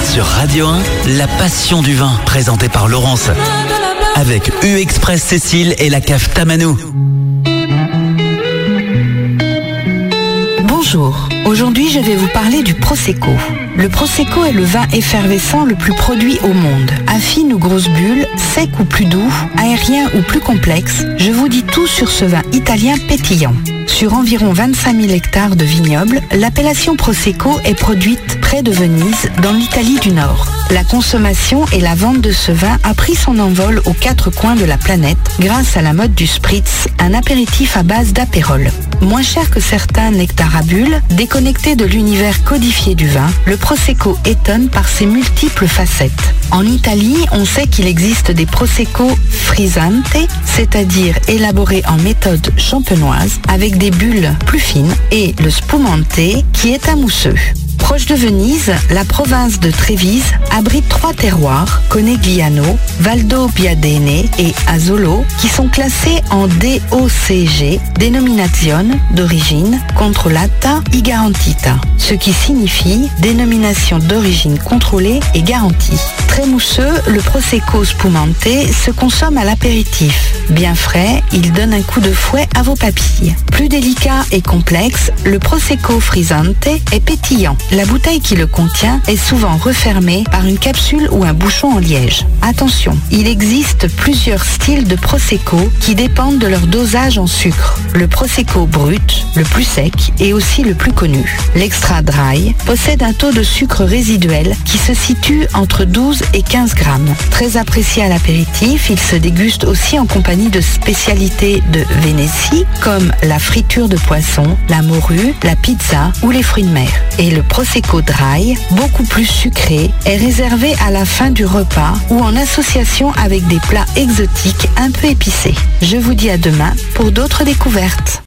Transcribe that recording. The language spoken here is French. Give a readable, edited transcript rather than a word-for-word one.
Sur Radio 1, la passion du vin, présentée par Laurence. Avec U-Express Cécile et la cave Tamanou. Bonjour, aujourd'hui je vais vous parler du Prosecco. Le Prosecco est le vin effervescent le plus produit au monde. À fine ou grosse bulle, sec ou plus doux, aérien ou plus complexe, je vous dis tout sur ce vin italien pétillant. Sur environ 25 000 hectares de vignobles, l'appellation Prosecco est produite près de Venise, dans l'Italie du Nord. La consommation et la vente de ce vin a pris son envol aux quatre coins de la planète grâce à la mode du spritz, un apéritif à base d'apérole. Moins cher que certains nectars à bulles, déconnecté de l'univers codifié du vin, le Prosecco étonne par ses multiples facettes. En Italie, on sait qu'il existe des Prosecco frizzante, c'est-à-dire élaborés en méthode champenoise, avec des bulles plus fines, et le spumante, qui est un mousseux. Proche de Venise, la province de Trévise abrite trois terroirs, Conegliano, Valdobbiadene et Asolo, qui sont classés en DOCG, Denominazione d'origine controllata e garantita, ce qui signifie dénomination d'origine contrôlée et garantie. Très mousseux, le Prosecco spumante se consomme à l'apéritif. Bien frais, il donne un coup de fouet à vos papilles. Plus délicat et complexe, le Prosecco frizzante est pétillant. La bouteille qui le contient est souvent refermée par une capsule ou un bouchon en liège. Attention, il existe plusieurs styles de Prosecco qui dépendent de leur dosage en sucre. Le Prosecco brut, le plus sec, est aussi le plus connu. L'extra dry possède un taux de sucre résiduel qui se situe entre 12 et 15 grammes. Très apprécié à l'apéritif, il se déguste aussi en compagnie de spécialités de Vénétie comme la friture de poisson, la morue, la pizza ou les fruits de mer. Et le Prosecco dry, beaucoup plus sucré, est réservé à la fin du repas ou en association avec des plats exotiques un peu épicés. Je vous dis à demain pour d'autres découvertes.